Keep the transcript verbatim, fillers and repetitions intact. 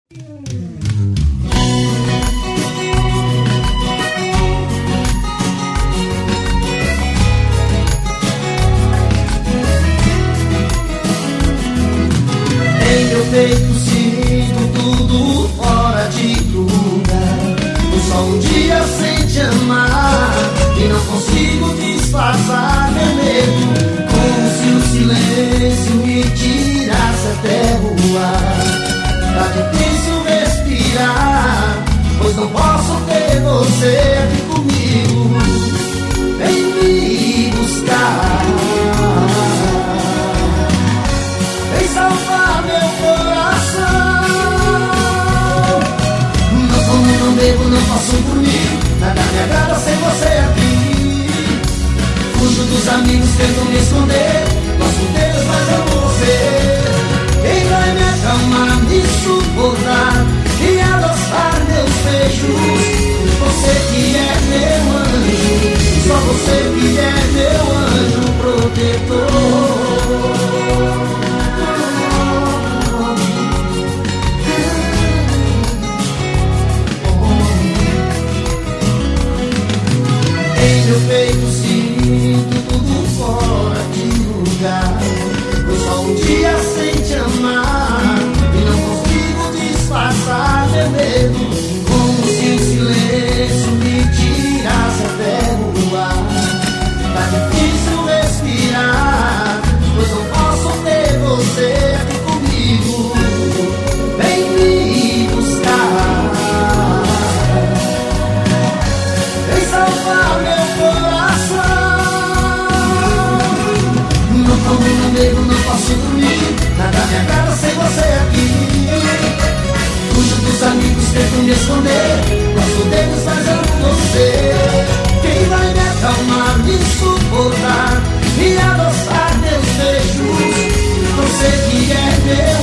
Em meu peito sinto tudo fora de lugar. Eu só um dia sem te amar e não consigo disfarçar meu medo, como se o silêncio me tirasse até o ar. Tá difícil respirar, pois não posso ter você aqui comigo. Vem me buscar, vem salvar meu coração. Não como, não bebo, não posso dormir, nada me agrada sem você aqui. Fujo dos amigos, tento me esconder, gosto deles, mas amo você. Quem vai me acalmar, me suportar e adoçar meus beijos? Você que é meu anjo, só você que é meu anjo protetor. Em meu peito sinto tudo fora de lugar. Eu só um dia sem te amar e não consigo disfarçar meu medo, como se o silêncio me tirasse até o ar. Tá difícil respirar, pois não posso ter você aqui comigo. Vem me buscar, vem salvar meu coração. Não como, não bebo, não posso dormir, nada me agrada sem você aqui. Fujo dos amigos, tento me esconder, gosto deles, mas amo você. Quem vai me acalmar, me suportar e adoçar meus beijos? Você que é meu